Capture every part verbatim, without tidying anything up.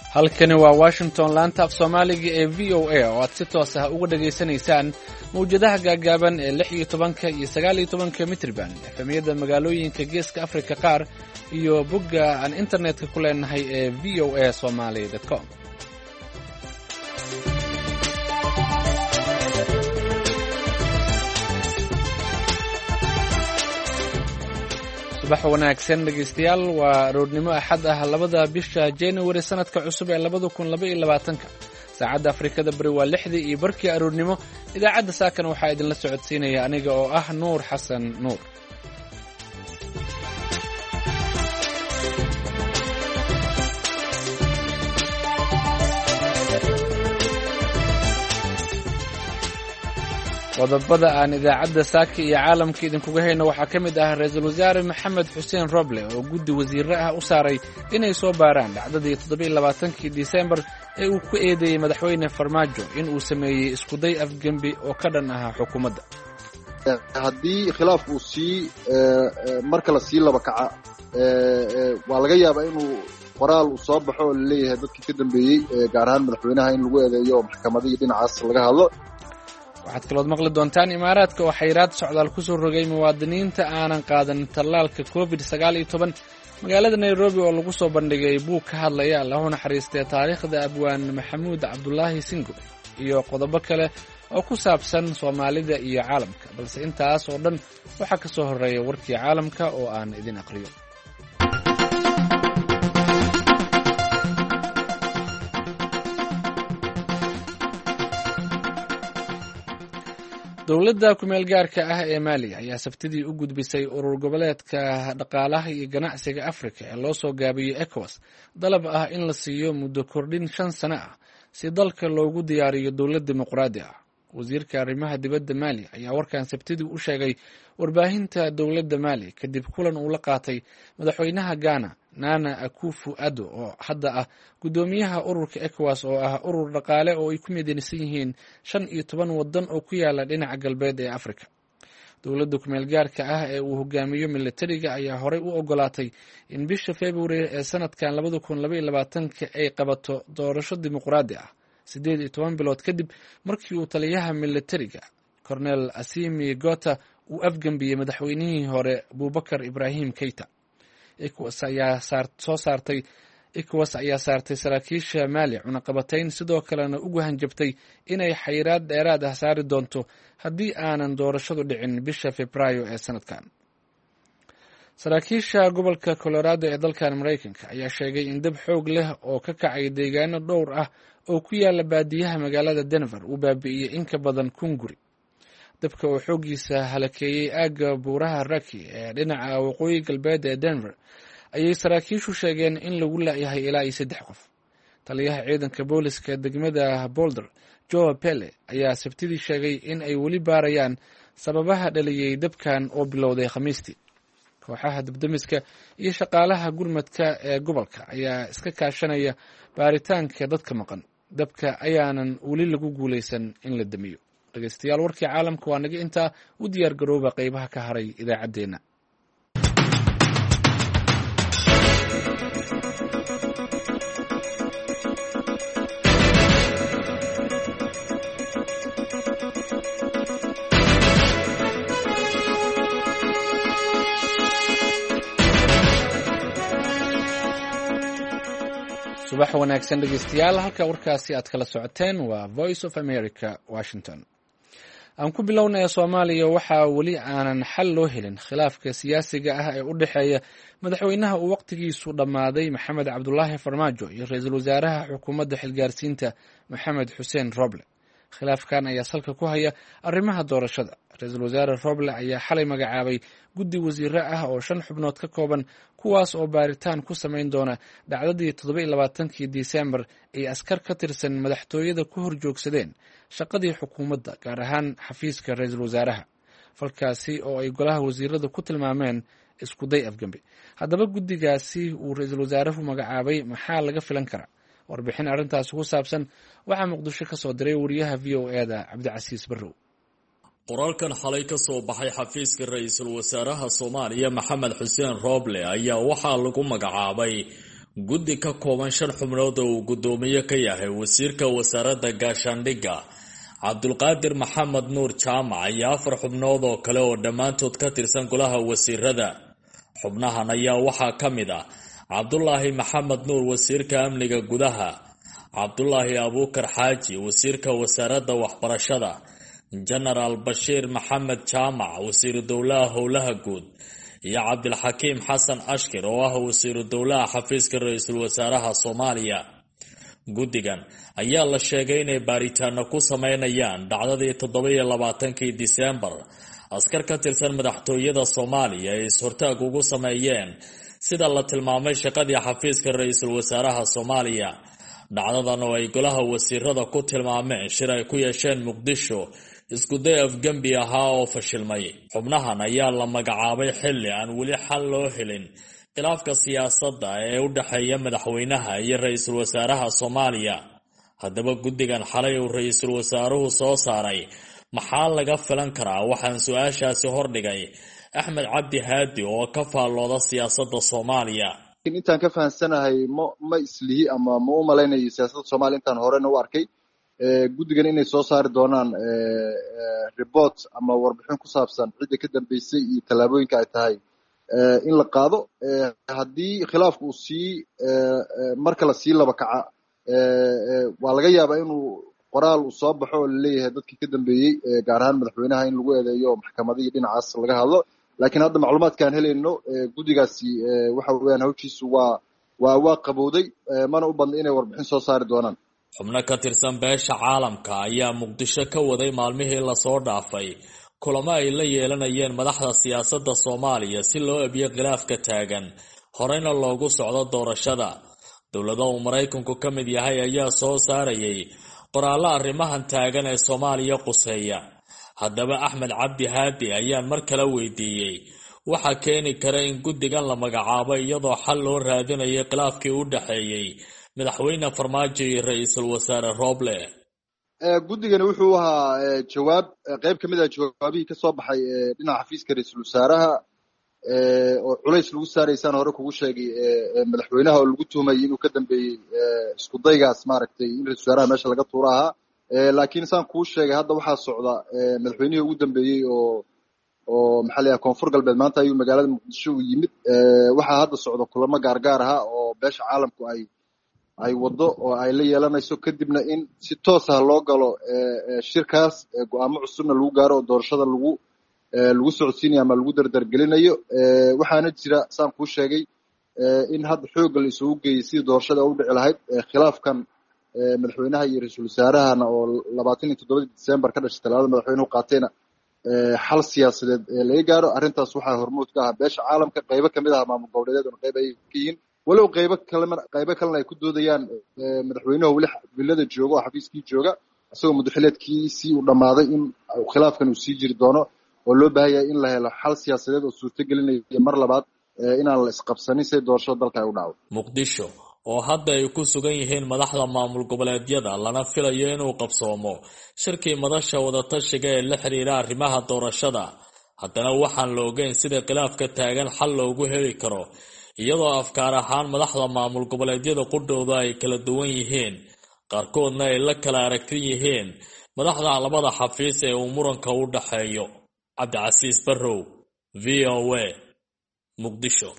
halkani waa Washington laanta af Soomaaliga ee V O A oo aad si toos ah uga dhageysanaysaan mawjadaha gaagaaban ee lix iyo tobanka iyo sagaal iyo tobanka mitriban efemiyada magaalooyinka Geeska Afrika qaar iyo bogga aan internetka ku leenahay ee v o a somali dot com. subax wanaagsan dhegeystayaal, waa aroornimo axad ah labada bisha January sanadka cusub ee laba kun laba iyo labaatan. saacadda Afrikada bari waa lixdii iyo barkii aroornimo. idaacadda saakan waxaa idinla socodsiinaya aniga oo ah Nuur Xasan Nuur. qodobada aan idaacadda saaka iyo caalamka idinkuga hayno waxaa ka mid ah Ra'iisul Wasaare Maxamed Xuseen Roble oo guddi wasiirro ah u saaray inay soo baaraan dhacdadii toddoba iyo labaatankii December ee uu ku eedeeyay madaxweyne Farmaajo in uu sameeyey isku day afgembi oo ka dhan ah xukuumadda. haddii khilaaf uu sii marka la sii laba kaca waa laga yaabaa inuu qoraal uu soo baxo oo laleeyahay dadkii ka dambeeyey gaar ahaan madaxweynaha in lagu eedeeyo oo maxkamadihii dhinacaas laga hadlo. waxaad kalood maqli doontaan imaaraadka oo xayiraad socdaal ku soo rogay muwaadiniinta aanan qaadan tallaalka covid sagaal iyo toban. magaalada Nairobi oo lagu soo bandhigay buug ka hadlaya Allahu naxariistay taariikhda abwaan Maxamuud Cabdullaahi Singo iyo qodobo kale oo ku saabsan Soomaalida iyo caalamka, balse intaas oo dhan waxaa ka soo horeeya warkii caalamka oo aan idin aqriyo. dowladda ku-meel gaarka ah ee Mali ayaa sabtidii u gudbisay urur goboleedka dhaqaalaha iyo ganacsiga Afrika ee loo soo gaabiyey ECOWAS dalab ah in la siiyo muddo kordhin shan sano ah si dalka loogu diyaariyo dowlad dimuqraadi ah. wasiirka arrimaha dibadda Mali ayaa warkan sabtidii u sheegay warbaahinta dowladda Mali kadib kulan uu la qaatay madaxweynaha Ghana Nana Akufo-Addo oo hadda ah gudoomiyaha ururka ECOWAS oo ah urur dhaqaale oo ay ku midaysan yihiin shan iyo toban wadan oo ku yaala dhinaca galbeed ee Afrika. dowladda ku-meel gaarka ah ee uu hogaamiyo militariga ayaa horey u ogolaatay in bisha February ee sanadkan laba kun laba iyo labaatan ay qabato doorasho dimuqraadi ah siddeed iyo toban bilood kadib markii uu taliyaha militariga Colonel Assimi Goita uu afgambiyey madaxweynihii hore Abubakar Ibrahim Keita. ECOWAS ayaa soo saartay ECOWAS ayaa saartay saraakiisha Mali cunaqabatayn, sidoo kalena ugu hanjabtay inay xayiraad dheeraad ah saari doonto haddii aanan doorashadu dhicin bisha Febraayo ee sanadkan. saraakiisha gobolka Colorado ee dalkan Mareykanka ayaa sheegay in dab xoog leh oo ka kacay deegaano dhowr ah oo ku yaala baadiyaha magaalada Denver uu baabi'iyey in ka badan kun guri. dabka oo xoogiisa halakeeyey aagga buuraha Rocky ee dhinaca waqooyi galbeed ee Denver ayay saraakiishu sheegeen in lagu laayahay ilaa iyo saddex qof. taliyaha ciidanka booliska degmada Boulder, Joe Pele, ayaa sabtidii sheegay in ay weli baarayaan sababaha dhaliyey dabkan oo bilowday Khamiistii. kooxaha dabdamiska iyo shaqaalaha gurmadka ee gobolka ayaa iska kaashanaya baaritaanka dadka maqan. dabka ayaanan weli lagu guulaysan in la damiyo. dhegeystayaal, warkii caalamka waa naga intaa. u diyaar garooba qaybaha ka haray idaacaddeenna. subax wanaagsan dhegeystayaal, halka warkaasi aad kala socoteen waa Voice of America, Washington. aan ku bilownay Soomaaliya waxaa weli aanan xal loo helin khilaafka siyaasiga ah ee u dhexeeya madaxweynaha uu waqtigiisu dhammaaday Maxamed Cabdullaahi Farmaajo iyo ra'iisul wasaaraha xukuumadda xilgaarsiinta Maxamed Xuseen Roble. khilaafkan ayaa salka ku haya arrimaha doorashada. ra'iisul wasaare Roble ayaa xalay magacaabay guddi wasiirro ah oo shan xubnood ka kooban, kuwaas oo baaritaan ku samayn doona dhacdadii toddoba iyo labaatankii December ay askar ka tirsan madaxtooyada ku horjoogsadeen shaqadii xukuumadda, gaar ahaan xafiiska ra'iisul wasaaraha. falkaasi oo ay golaha wasiirada ku tilmaameen isku day afgembi. haddaba guddigaasi uu ra'iisul wasaaruhu magacaabay maxaa laga filan karaa? warbixin arrintaasi ku saabsan waxaa Muqdisho ka soo diray wariyaha V O A da Cabdicasiis Barrow. qoraalkan xalay ka soo baxay xafiiska ra'iisul wasaaraha Soomaaliya Maxamed Xuseen Roble ayaa waxaa lagu magacaabay guddi ka kooban shan xubnood oo uu guddoomiye ka yahay wasiirka wasaaradda gaashaandhigga cabdulqaadir maxamed nuur jaamac iyo afar xubnood oo kale oo dhammaantood ka tirsan golaha wasiirada. xubnahan ayaa waxaa ka mid ah cabdulaahi maxamed nuur wasiirka amniga gudaha, cabdulaahi abuukar xaaji wasiirka wasaaradda waxbarashada, jenaraal bashiir maxamed jaamac wasiiru dowlaha howlaha guud iyo cabdilxakiim xasan ashkir oo ah wasiiru dowlaha xafiiska ra-iisul wasaaraha Soomaaliya. guddigan ayaa la sheegay inay baaritaano ku sameynayaan dhacdadii toddoba iyo labaatankii Diseembar askar ka tirsan madaxtooyada Soomaaliya ay is-hortaag ugu sameeyeen sida la tilmaamay shaqadii xafiiska ra-iisul wasaaraha Soomaaliya. dhacdadan oo ay golaha wasiirada ku tilmaameen shir ay ku yeesheen Muqdisho iskuday afgambi ahaa oo fashilmay. xubnahan ayaa la magacaabay xilli aan weli xal loo helin khilaafka siyaasadda ee u dhaxeeya madaxweynaha iyo ra-iisul wasaaraha Soomaaliya. haddaba guddigan xalay uu ra-iisul wasaaruhu soo saaray maxaa laga filan karaa? waxaan su-aashaasi hordhigay Axmed Cabdi Haadi oo ka faallooda siyaasadda Soomaaliya. intaan ka fahansanahay ma ma islihi ama ma u malaynayo siyaasadda Soomaaliya intaan horena u arkay guddigan inay soo saari doonaan report ama warbixin ku saabsan cidda ka dambeysay iyo tallaabooyinka ay tahay in la qaado. haddii khilaafku uu sii marka la sii laba kaca waa laga yaabaa inuu qoraal uu soo baxo oo laleeyahay dadkii ka dambeeyey gaar ahaan madaxweynaha in lagu eedeeyo oo maxkamada iyo dhinacaas laga hadlo. laakiin hadda macluumaadka aan helayno guddigaasi waxa weeyaan hawshiisu waa waa waa qabowday mana u badna inay warbixin soo saari doonaan. xubno ka tirsan beesha caalamka ayaa Muqdisho ka waday maalmihii la soo dhaafay kulamo ay la yeelanayeen madaxda siyaasadda Soomaaliya si loo ebiyo khilaafka taagan horeyna loogu socdo doorashada. dowladda uu Mareykanku ka mid yahay ayaa soo saarayay qoraallo arrimahan taagan ee Soomaaliya quseeya. haddaba Axmed Cabdi Haadi ayaan mar kale weydiiyey waxa keeni kara in guddigan la magacaabo iyadoo xal loo raadinayo khilaafkii u dhaxeeyay madaxweyne Farmaajo iyo ra-iisul wasaare Roble. guddigani wuxuu ahaa jawaab qayb ka mid ah jawaabihii ka soo baxay dhinaca xafiiska ra-iisul wasaaraha oo culays lagu saaraysaan hore kugu sheegay madaxweynaha oo lagu tuhmayay inuu ka dambeeyey isku daygaas maaragtay in ra-iisul wasaaraha meesha laga tuuro ahaa. laakiin saan kuu sheegay hadda waxaa socda madaxweynihii ugu dambeeyey oo oo maxaa la yidhaha koonfur galbeed maanta ayuu magaalada Muqdisho u yimid. waxaa hadda socda kulamo gaargaar aha oo beesha caalamku ay ay wado oo ay la yeelanayso kadibna in si toos ah loo galo shirkaas go'aamo cusubna lagu gaaro oo doorashada lagu lagu socodsiinayo ama lagu dardargelinayo. waxaana jira saan kuu sheegay in hadda xoogga la isugu geeyey sidii doorashada u dhici lahayd. khilaafkan madaxweynaha iyo ra-iisul wasaarahana oo labaatan iyo toddobadii Diseembar ka dhashay talaadada madaxweynuhu qaatayna xal siyaasadeed laga gaaro. arrintaas waxaa hormuud ka ah beesha caalamka, qaybo ka mid ah maamul goboleedyaduna qayb ay ka yihiin, walow qaybo kalena qaybo kalena ay ku doodayaan madaxweynuhu weli villada jooga oo xafiiskii jooga isagoo madaxweyneedkiisii uu dhammaaday in khilaafkan uu sii jiri doono oo loo baahan yahay in la helo xal siyaasadeed oo suurtagelinaya mar labaad inaan la isqabsanin si doorashada dalka ay u dhacdo. Muqdisho oo hadda ay ku sugan yihiin madaxda maamul goboleedyada lana filayo inuu qabsoomo shirkii madasha wadatashiga ee la xiriira arrimaha doorashada. haddana waxaan la ogeyn sida khilaafka taagan xal loogu heli karo iyadoo afkaar ahaan madaxda maamul goboleedyada qudhooda ay kala duwan yihiin, qaarkoodna ay la kala aragtin yihiin madaxda labada xafiis ee uu muranka u dhaxeeyo. Cabdicasiis Barrow, V O A, Muqdisho.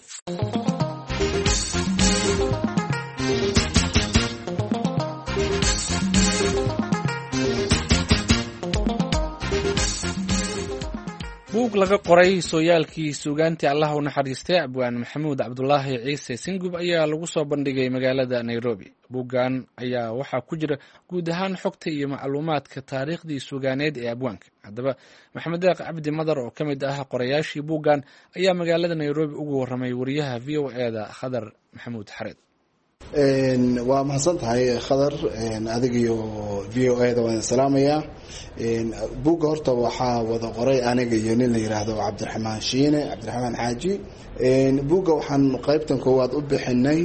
buug laga qoray sooyaalkii suugaantii allah u naxariistay abwaan maxamuud cabdulaahi ciise singub ayaa lagu soo bandhigay magaalada Nairobi. buuggan ayaa waxaa ku jira guud ahaan xogta iyo macluumaadka taariikhdii suugaaneed ee abwaanka. haddaba maxamed deeq cabdi madar oo ka mid ah qorayaashii buuggan ayaa magaalada Nairobi ugu warramay wariyaha V O A da Khadar Maxamuud Xareed. waa mahadsan tahay Khadar, adiga iyo V O A da waan salaamayaa. buugga horta waxaa wada qoray aniga iyo nin la yiraahdo Cabdiraxmaan Shiine Cabdiraxmaan Xaaji. buugga waxaan qaybtan koowaad u bixinay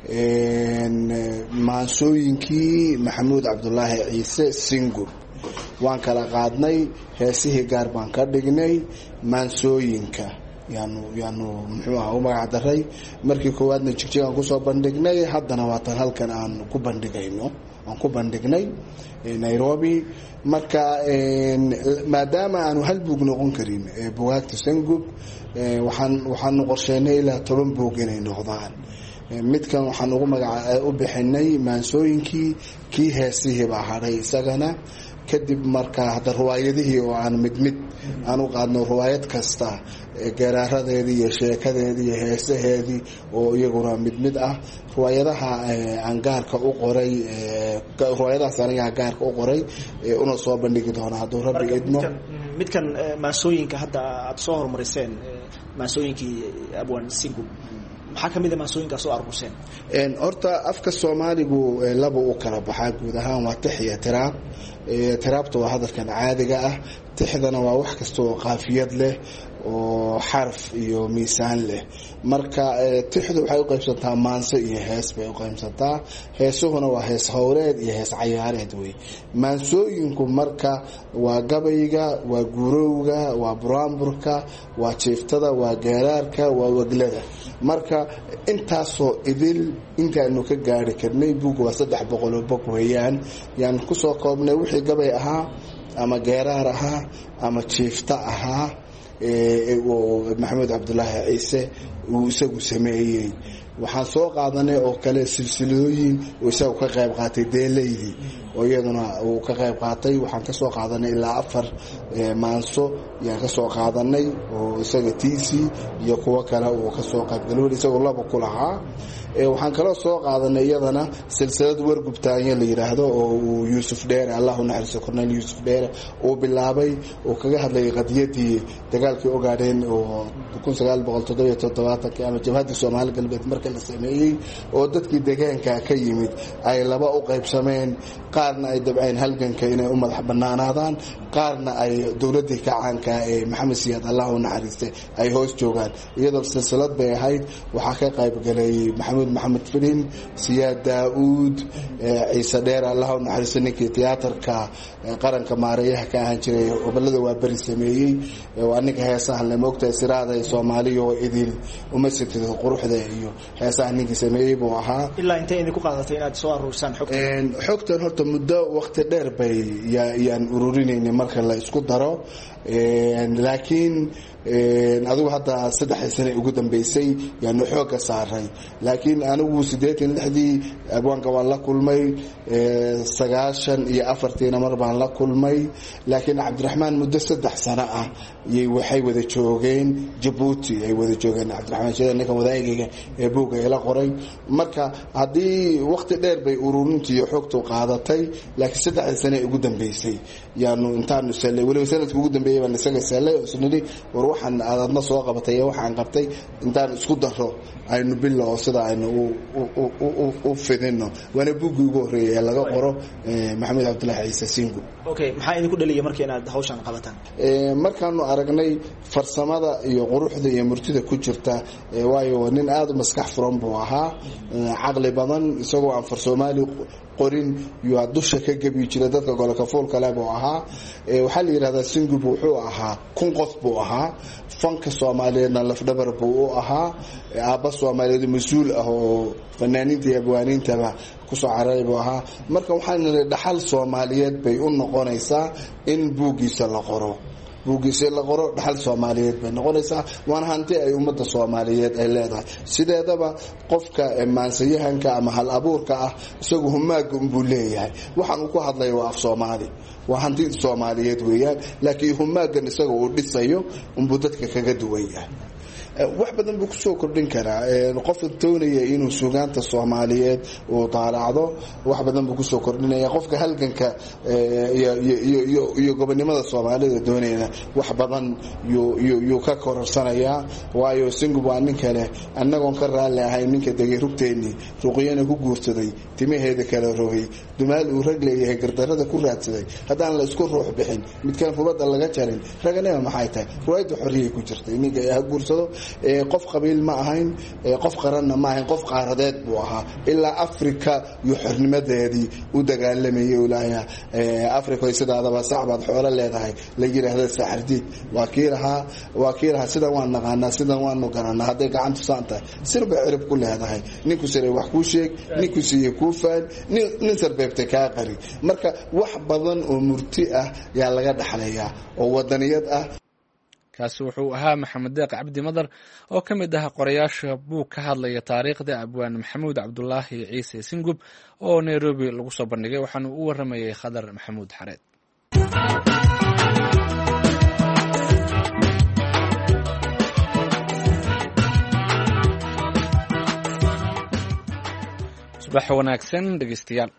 maansooyinkii maxamuud cabdulaahi ciise Singub. waan kala qaadnay heesihii gaar baan ka dhignay maansooyinka yaanu yaanu muxuu aha u magac daray markii koowaadna jigjigaan kusoo bandhignay haddana waatan halkan aan ku bandhigayno aan ku bandhignay Nairobi marka maadaama aanu hal buug noqon karin buugaagta Sengub waxaan waxaan qorsheynay ilaa toban buug inay noqdaan midkan waxaan ugu magac u bixinay maansooyinkii kii heesihii baa hadhay isagana kadib marka hadda riwaayadihii oo aan mid mid aan u qaadno riwaayad kasta garaaradeedii iyo sheekadeedii iyo heesaheedii oo iyaguna mid mid ah riwaayadaha aan gaarka u qoray riwaayadahaas aniga gaarka u qoray una soo bandhigi doona hadduu rabbi idmo midkan maansooyinka hadda aad soo horumariseen maansooyinkii abwaan Sengub maxaa kamid ah maansooyinkaas oo arguseen horta afka Soomaaligu laba u kala baxaa guud ahaan waa tix iyo tiraab tiraabta waa hadalkan caadiga ah tixdana waa wax kasta oo qaafiyad leh oo xarf iyo miisaan leh marka tixdu waxay u qaybsantaa maanso iyo hees bay u qaybsantaa heesuhuna waa hees howleed iyo hees cayaareed wey maansooyinku marka waa gabayga waa guurowga waa buraanburka waa jiiftada waa geeraarka waa waglada marka intaasoo idil intaanu ka gaari karnay buug waa saddex boqol oo bog weeyaan yaan kusoo koobnay wixii gabay ahaa ama geeraar ahaa ama jiifta ahaa maxamed cabdulaahi ciise uu isagu sameeyey waxaan soo qaadanay oo kale silsilooyin oo isagu ka qayb qaatay deelaydii oo iyaduna uu ka qayb qaatay waxaan ka soo qaadanay ilaa afar maanso yaan ka soo qaadanay oo isaga tiisi iyo kuwo kale uu ka soo qaybgalay isagoo laba ku lahaa waxaan kaloo soo qaadanay iyadana silsilad wargubtaanya la yiraahdo oo uu Yuusuf Dheere Allahu naxariiso Cornel Yuusuf Dheere uu bilaabay oo kaga hadlayay qadiyadii dagaalkii ogaadeen oo kun sagaal boqol toddoba iyo toddobaatan ama jabhadii Soomaali galbeed markii la sameeyay oo dadkii deegaanka ka yimid ay laba u qaybsameen qaarna ay dabceen halganka inay u madax banaanaadaan qaarna ay dawladii ka caanka ee Maxamed Siyaad Allahu naxariisto ay hoos joogaan iyadoo silsilad bay ahayd waxa ka qayb galay Maxamed Maxamed Filin Siyaad Daawud Ciise Dheer Allahu naxariisto ninkii tiyaatarka qaranka maareeyaha ka ahaan jiray gobolada waa bari sameeyay oo aniga heesaha la moogtay siraada Soomaaliya oo idil uma sitay quruxda iyo heesaha ninkii sameeyay buu ahaa ilaa intee idinku qaadatay inaad soo aruursan xogtan xogtan horta muddo waqti dheer bay yaan ururinayna marka la isku daro laakiin adigu hadda saddex sano ugu dambeysay yaanu xooga saaray laakiin anigu sideetan iyo lixdii abwaanka waan la kulmay sagaashan iyo afartii mar baan la kulmay laakiin Cabdiraxmaan muddo saddex sano ah yay waxay wada joogeen Djibouti ay wada joogeen Cabdiraxmaan sheeda ninka wadaagayga ee buuga ila qoray marka hadii waqti dheer bay ururintii xogtu qaadatay laakiin saddex sano ugu dambeysay yaanu intaanu salay waliba sanadkii ugu dambeeyay baan isaga salay oo sunni war waxaan aadna soo qabatay waxaan qabtay intaan isku daro aynu bilow sida aynu u fidino wana buugu ugu horeeyay laga qoro Maxamed Cabdulaahi Ciise Sengub okay maxaa idinku dhaliyay markii inaad hawshan qabataan ee markaanu aragnay farsamada iyo quruxda iyo murtida ku jirta waayo nin aad u maskax furan buu ahaa aqli badan isagoo aan far Soomaali qorin iyo dusha ka gabi jiray dadka gobolka foolka leh buu ahaa waxa la yiraahdaa Sengub wuxuu ahaa kun qof buu ahaa fanka Soomaaliyeedna lafdhabar buu u ahaa aabba Soomaaliyeed mas'uul ah oo fanaaniinta iyo abwaaniinta ku soo caray buu ahaa marka waxaan dhaxal Soomaaliyeed bay u noqonaysaa in buugiisa la qoro buugiisa la qoro dhaxal Soomaaliyeed bay noqonaysaa waan hanti ay ummadda Soomaaliyeed ay leedahay sideedaba qofka maansayahanka ama hal abuurka ah isagu humaaga buu leeyahay waxaan uu ku hadlayo waa af Soomaali waa hanti Soomaaliyeed weeyaan laakiin humaagan isaga uu dhisayo umbu dadka kaga duwayay wax badan buu ku soo kordhin karaa qof doonaya inuu suugaanta Soomaaliyeed oo taaracdo wax badan buu ku soo kordhinaya qofka halganka iyo iyo iyo gobonimada Soomaalida doonayna wax badan yu ka kororsanaya waayo Sengub waa nin kale annagoon ka raali ahay ninka degay rugteeni ruqyana ku guursaday timaheeda kala rogay dumaal uu rag leeyahay gardarada ku raadsaday hadaan la isku ruux bixin midkan fubada laga jarin raganima maxay tahay ruwaayada xorriyay ku jirtay ninka ay guursado qof qabiil ma ahayn, qof qaranna ma ahayn, qof qaaradeed buu ahaa. ilaa Afrika iyo xornimadeedii u dagaalamayay ilaahay Afrika sidaadaba saxbaad xoolo leedahay la yiraahdo saxardiid waa kiiraha waa kiiraha sida waan naqaanaa sida waan garanaa haday gacanta saanta sirba cirib ku leedahay ninku sare wax ku sheeg ninku siiyay ku faan nin sarbeebta ka qari marka wax badan oo murti ah yaa laga dhaxlayaa oo wadaniyad ah. kaasi wuxuu ahaa Maxamed Deeq Cabdi Madar oo ka mid ah qorayaasha buug ka hadlaya taariikhda abwaan Maxamuud Cabdullaahi Ciise Singub oo Nairobi lagu soo bandhigay waxaana uu waramayay Khadar Maxamuud Xareed. subax wanaagsan dhegeystayaal.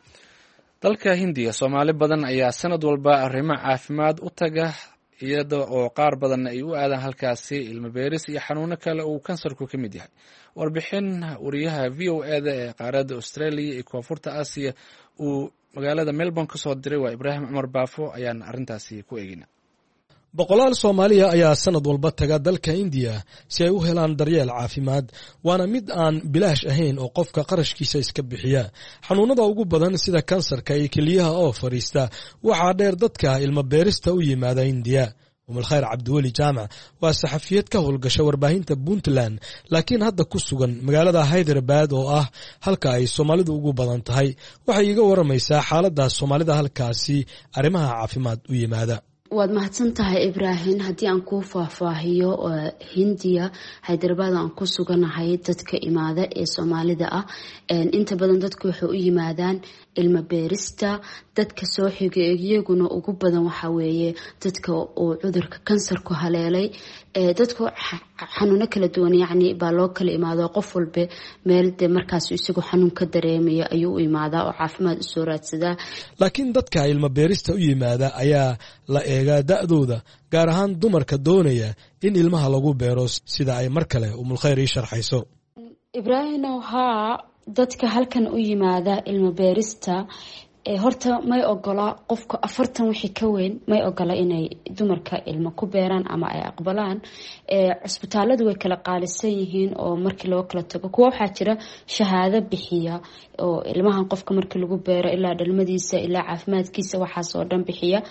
dalka Hindiya Soomaali badan ayaa sanad walba arrimo caafimaad u taga iyada oo qaar badan ay u aadaan halkaasi ilmo beeris iyo xanuuno kale oo kansarku ka mid yahay. warbixin wariyaha V O A da ee qaaradda Australia iyo Koonfurta Aasiya uu magaalada Melbourne ka soo diray waa Ibraahim Cumar Baafo ayaan arrintaasi ku eegina. boqolaal Soomaaliya ayaa sanad walba taga dalka India si ay u helaan daryeel caafimaad waana mid aan bilaash ahayn oo qofka qarashkiisa iska bixiya. xanuunada ugu badan sida kansarka iyo kaliyaha oo fariista waxaa dheer dadka ilmo beerista u yimaada India. Umul Khayr Cabdiweli Jaamac waa saxafiyad ka howlgasha warbaahinta Puntland laakiin hadda ku sugan magaalada Hyderabad oo ah halka ay Soomaalidu ugu badan tahay. waxay iga waramaysaa xaaladda Soomaalida halkaasi arrimaha caafimaad u yimaada. waad mahadsan tahay Ibraahim. haddii aan kuu faahfaahiyo Hindiya Hyderabad aan ku suganahay dadka imaada ee Soomaalida ah inta badan dadku waxay u yimaadaan ilmo beerista. dadka soo xigay iyaguna ugu badan waxa weeye dadka oo cudurka kansarku haleelay. dadku xanuuno kala duwan yacni baa loo kala imaado qof walba meel de markaas isagu xanuun ka dareemaya ayuu u imaadaa oo caafimaad u soo raadsadaa. laakiin dadka ilmo beerista u yimaada ayaa la eegaa da'dooda gaar ahaan dumarka doonaya in ilmaha lagu beero sida ay mar kale Umul Khayr ii sharxayso. Ibraahim haa dadka halkan u yimaada ilmo beerista horta may ogola qofka afartan wixii ka weyn may ogola inay dumarka ilmo ku beeraan ama ay aqbalaan. cisbitaaladu way kala qaalisan yihiin oo markii loo kala tago kuwa waxaa jira shahaado bixiya oo ilmahan qofka markii lagu beero ilaa dhalmadiisa ilaa caafimaadkiisa waxaas oo dhan bixiya.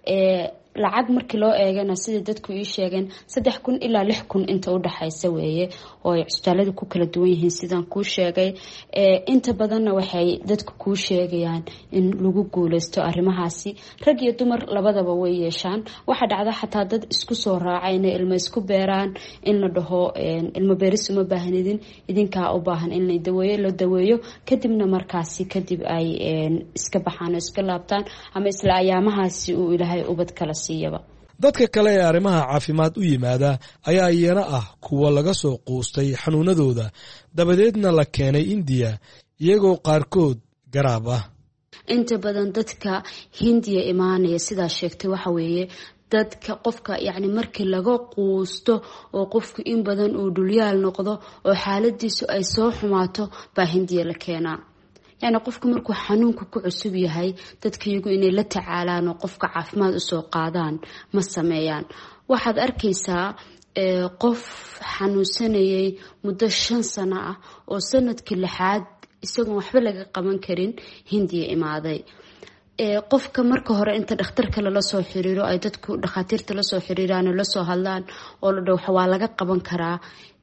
lacag markii loo eegana sida dadku ii sheegeen saddex kun ilaa lix kun inta u dhaxaysa weeye oo ay cisbitaaladu ku kala duwan yihiin sidaan kuu sheegay. inta badanna waxay dadku kuu sheegayaan in lagu guuleysto arrimahaasi. rag iyo dumar labadaba way yeeshaan. waxaa dhacda xataa dad isku soo raaca inay ilmo isku beeraan in la dhaho ilmo beeris uma baahnidin idinkaa u baahan in la daweeyo la daweeyo kadibna markaasi kadib ay iska baxaan oo iska laabtaan ama isla ayaamahaasi uu ilaahay ubad kala siiyaba. dadka kale ee arrimaha caafimaad u yimaada ayaa iyana ah kuwa laga soo quustay xanuunadooda dabadeedna la keenay India iyagoo qaarkood garaab ah. inta badan dadka Hindiya imaanaya sidaa sheegtay waxa weeye dadka qofka yacni markii laga quusto oo qofku in badan uu dhulyaal noqdo oo xaaladiisu ay soo xumaato baa Hindiya la keenaa. يعني qofku markuu xanuunku ku cusub yahay dadka iyagu inay la tacaalaan oo qofka caafimaad u soo qaadaan ma sameeyaan. waxaad arkaysaa qof xanuunsanayay muddo shan sano ah oo sanadkii lixaad isagoon waxba laga qaban karin Hindiya imaaday. qofka marka hore inta dhakhtarka lala soo xiriiro ay dadku dhakhaatiirta la soo xiriiraan oo la soo hadlaan oo la dhaw waa laga qaban karaa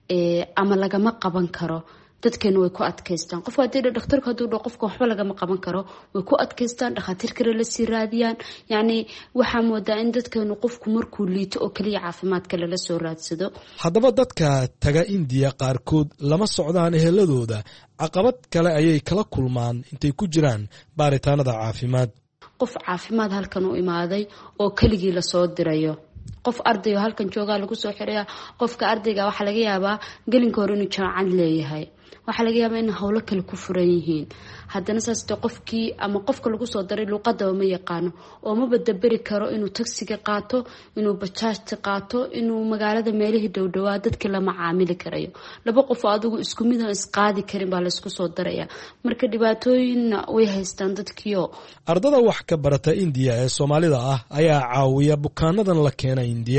ama lagama qaban karo. dadkeena way ku adkaystaan qof hadii dhakhtarku haduu dhaw qofka waxba lagama qaban karo way ku adkaystaan dhakhaatiir kale la sii raadiyaan. yani waxaa moodaa in dadkeenu qofku markuu liito oo kaliya caafimaad kale la soo raadsado. haddaba dadka taga India qaarkood lama socdaan eheladooda caqabad kale ayay kala kulmaan intay ku jiraan baaritaanada caafimaad. qof caafimaad halkan u imaaday oo keligii la soo dirayo qof arday oo halkan jooga lagu soo xiriyaa qofka ardayga waxa laga yaabaa gelinka hore inuu jaamacad leeyahay waxa laga yaabaa in hawlo kale ku furan yihiin haddana saastoo qofkii ama qofka lagu soo daray luqadda ma yaqaano oo ma badabari karo inuu taksiga qaato inuu bajaajta qaato inuu magaalada meelihii dhowdhowaa dadka la macaamili karayo laba qof oo adigu isku mid ah isqaadi karin baa la isku soo daraya marka dhibaatooyinna way haystaan dadkiyo ardada wax ka barata India ee Soomaalida ah ayaa caawiya bukaanadan la keenay India.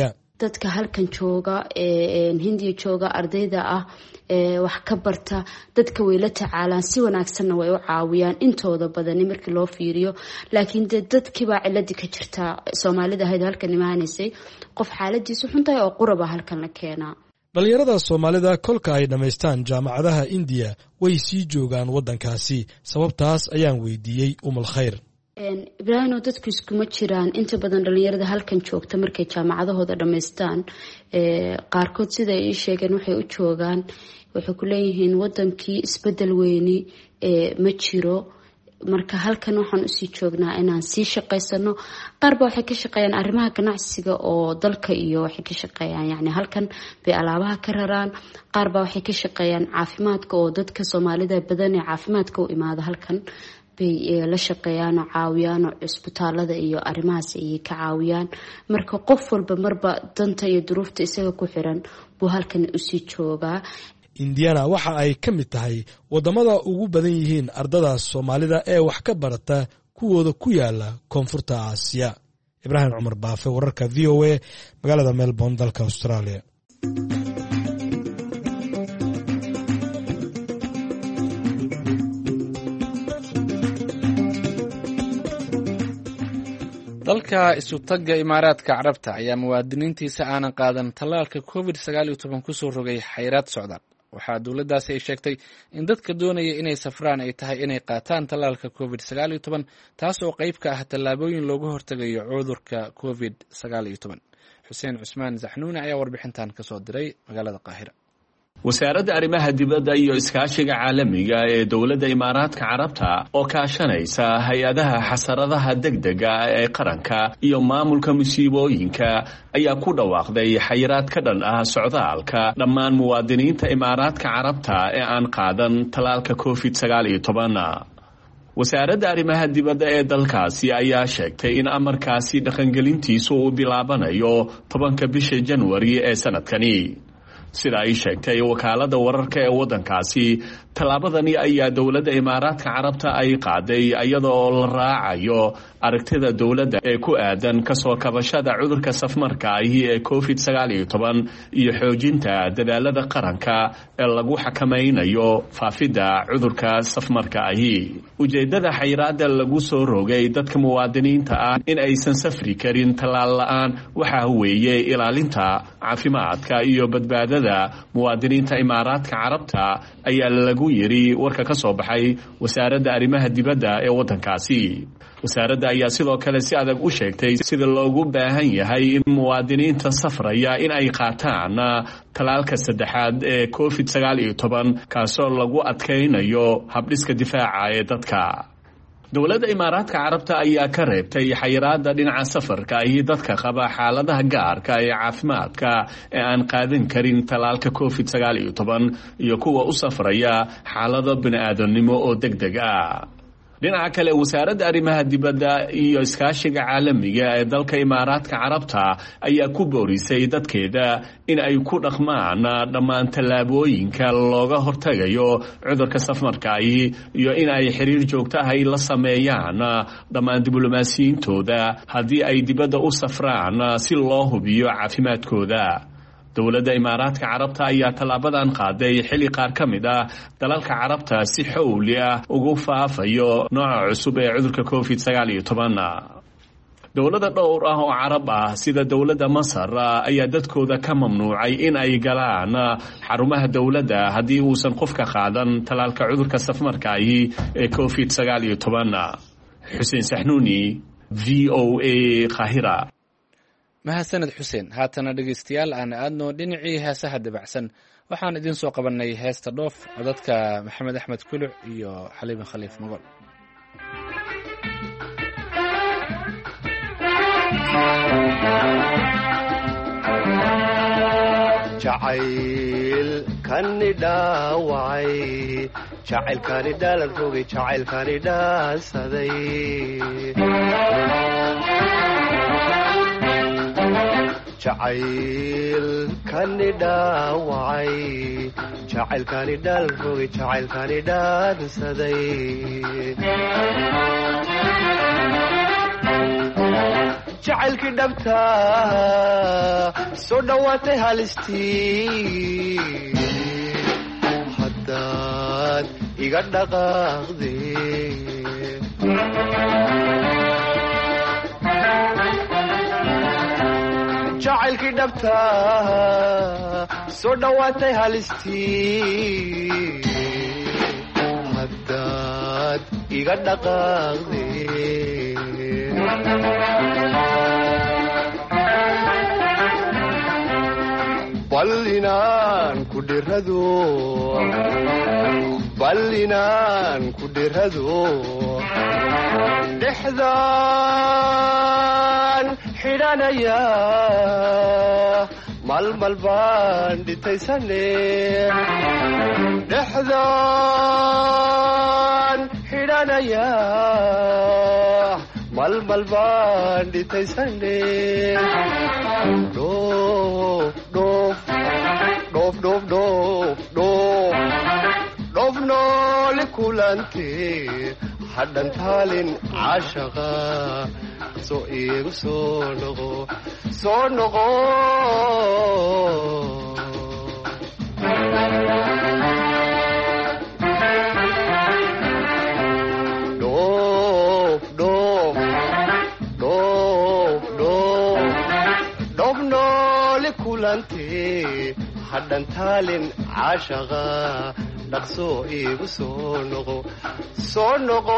dadka halkan jooga ee hindiya jooga ardayda ah ee wax ka barta dadka way la tacaalaan si wanaagsanna way u caawiyaan intooda badani markii loo fiiriyo laakiin dee dadkii baa ciladii ka jirta soomaalida ahayd halkan imaanaysay qof xaaladiisu xuntahay oo quraba halkan la keenaa dhalinyarada soomaalida kolka ay dhammaystaan jaamacadaha indiya way sii joogaan waddankaasi sababtaas ayaan weydiiyey umal khayr ibraahimo dadku iskuma jiraan inta badan dhalinyarada halkan joogta markay jaamacadahooda dhammaystaan qaarkood sida ay ii sheegeen waxay u joogaan waxay ku leeyihiin wadankii isbedel weyni ma jiro marka halkan waxaan usii joognaa inaan sii shaqaysano qaarba waxay ka shaqeeyaan arrimaha ganacsiga oo dalka iyo waxay ka shaqeeyaan yani halkan bay alaabaha ka raraan qaarba waxay ka shaqeeyaan caafimaadka oo dadka soomaalida badan ee caafimaadka u imaada halkan bay la shaqeeyaan oo caawiyaan oo cisbitaalada iyo arrimahaas ay ka caawiyaan marka qof walba marba danta iyo duruufta isaga ku xiran buu halkan usii joogaa indiana waxa ay ka mid tahay waddamada ugu badan yihiin ardada soomaalida ee wax ka barata kuwooda ku yaala koonfurta aasiya ibraahim cumar baafe wararka v o a magaalada melbourne dalka australia dalka isutaga imaaraadka carabta ayaa muwaadiniintiisa aanan qaadan tallaalka covid sagaal iyo toban kusoo rogay xayraad socdaal waxaa dowladdaasi ay sheegtay in dadka doonaya inay safraan ay tahay inay qaataan tallaalka covid sagaal iyo toban taas oo qayb ka ah tallaabooyin looga hortegayo cudurka covid sagaal iyo toban xuseen cusmaan zaxnuuni ayaa warbixintan kasoo diray magaalada qaahira wasaaradda arrimaha dibadda iyo iskaashiga caalamiga ee dowladda imaaraadka carabta oo kaashanaysa hay-adaha xasaradaha degdega ee qaranka iyo maamulka musiibooyinka ayaa ku dhawaaqday xayiraad ka dhan ah socdaalka dhammaan muwaadiniinta imaaraadka carabta ee aan qaadan tallaalka covid sagaal iyo toban wasaaradda arrimaha dibadda ee dalkaasi ayaa sheegtay in amarkaasi dhaqangelintiisu uu bilaabanayo tobanka bisha janwari ee sanadkani sida ay sheegtay wakaalada wararka ee waddankaasi tallaabadani ayaa dowladda imaaraadka carabta ay qaaday iyadoo la raacayo aragtida dowladda ee ku aadan kasoo kabashada cudurka safmarka ahi ee covid sagaal iyo toban iyo xoojinta dadaalada qaranka ee lagu xakamaynayo faafidda cudurka safmarka ahi ujeedada xayiraada lagu soo rogay dadka muwaadiniinta ah in aysan safri karin tallaal la-aan waxaa weeye ilaalinta caafimaadka iyo badbaadada muwaadiniinta imaaraadka carabta ayaa lagu yiri warka ka soo baxay wasaaradda arrimaha dibadda ee waddankaasi wasaaradda ayaa sidoo kale si adag u sheegtay sida loogu baahan yahay in muwaadiniinta safraya in ay qaataan tallaalka saddexaad ee covid sagaal iyo toban kaasoo lagu adkaynayo habdhiska difaaca ee dadka dowladda imaaraadka carabta ayaa ka reebtay xayiraada dhinaca safarka iyo dadka qaba xaaladaha gaarka ee caafimaadka ee aan qaadan karin tallaalka covid sagaal iyo toban iyo kuwa u safraya xaalado bini-aadamnimo oo deg deg ah dhinaca kale wasaaradda arrimaha dibadda iyo iskaashiga caalamiga ee dalka imaaraadka carabta ayaa ku boorisay dadkeeda in ay ku dhaqmaan dhammaan tallaabooyinka looga hortagayo cudurka safmarkaahi iyo in ay xiriir joogto ah ay la sameeyaan dhammaan diblomaasiyiintooda haddii ay dibadda u safraan si loo hubiyo caafimaadkooda dowladda imaaraadka carabta ayaa tallaabadan qaaday xilli qaar ka mid ah dalalka carabta si xowli ah ugu faafayo nooca cusub ee cudurka covid sagaal iyo toban dowlada dhowr ah oo carab ah sida dowladda masar ayaa dadkooda ka mamnuucay in ay galaan xarumaha dowladda haddii uusan qofka qaadan tallaalka cudurka safmarkaahi ee covid sagaal iyo toban xuseen saxnuuni v o a qaahira mahadsaned xuseen haatana dhegaystayaal aan aadno dhinacii heesaha dabacsan waxaan idiin soo qabanay heesta dhoof codadka maxamed axmed kuluc iyo xaliime khaliif mogol jacayl kani dhaawacay jacaylkani dhaalan rogay jacaylkani dhaansaday jacayl kani dhaawacay jacaylkani dhaalan rogay jacaylkani dhaansaday jacaylkii dhabta soo dhowaatay halistii haddaad iga dhaqaaqde jacaylkii dhabta soo dhowaatay halistii haddaad iga dhaqaaqde bal inaan ku dhirado bal inaan ku dhirado dhexdaan xidhanaya malmal baan dhitaysane dhexdaan xidhanaya malmal baan dhitaysane dhoof dhoof dhoof dhoof dhoof dhoof dhoof nooli kulante hadhan taalin caashaqa soo iigu soo noqo soo noqo dhoof dhoof dhoof dhoof dhoof nooli kulante hadhan taalin caashaqa dhaqsoo iigu soo noqo soo noqo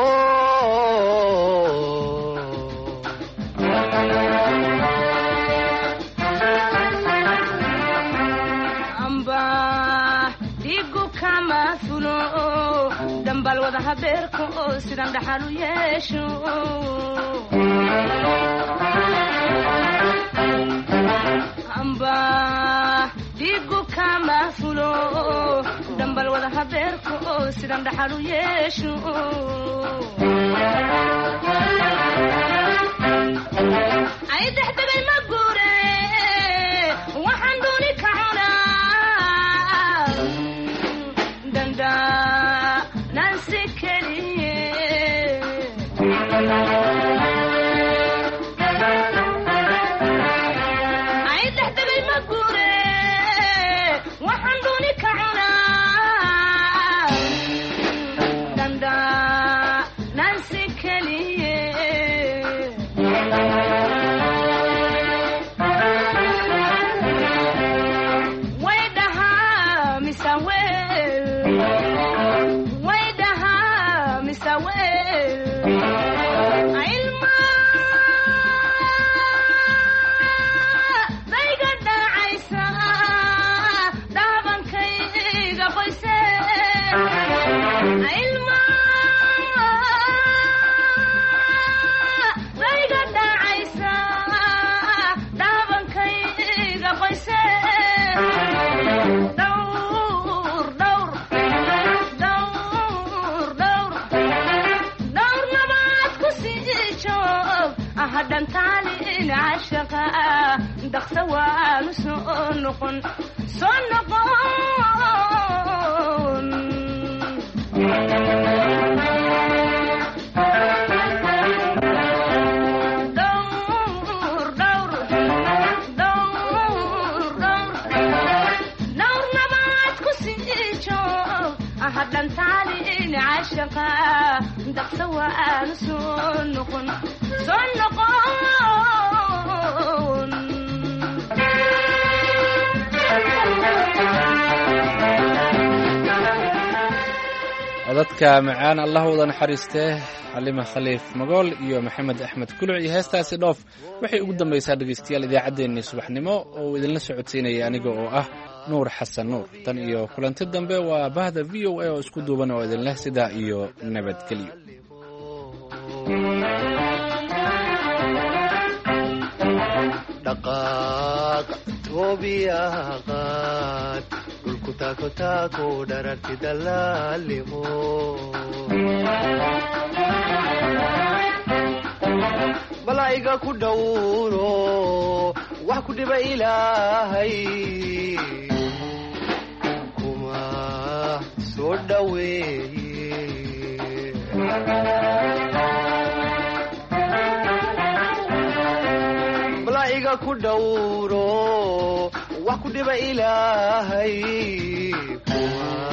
amba dhigu kama fulo dambal wada habeerka oo sidan dhaxal u yeesho amba dhigu kama fulo dambal wada habeerka oo sidan dhaxal u yeesho ay dhaxdabay ma guure waxaan dooni ka cunaa danda nansi keliye ay dhaxdabay ma guure waxaan dooni ka cunaa danda nansi keliye haddan taalin caashaqa dhaqsa waanu soo noqon soo noqon dhowr dhowr dhowr dhowr dhowr nabaad ku sii joog haddan taalin caashaqa dhaqsa waanu soo noqon soo noqon codadka macaan allah wada naxariistee xalima khaliif magool iyo maxamed axmed kuluc iyo heestaasi dhoof waxay ugu dambaysaa dhegaystayaal idaacaddeenii subaxnimo oo idinla socodsiinaya aniga oo ah nuur xasan nuur tan iyo kulanti dambe waa bahda v o a oo isku duuban oo idinleh sidaa iyo nabadgelyo dhaqaaq toobiyaqaad dhulku taako taako dhararti dalaalimo malaa'iga ku dhowro wax ku dhiba ilaahay kuma soo dhoweeye ku dhowro wax ku dhiba ilaahay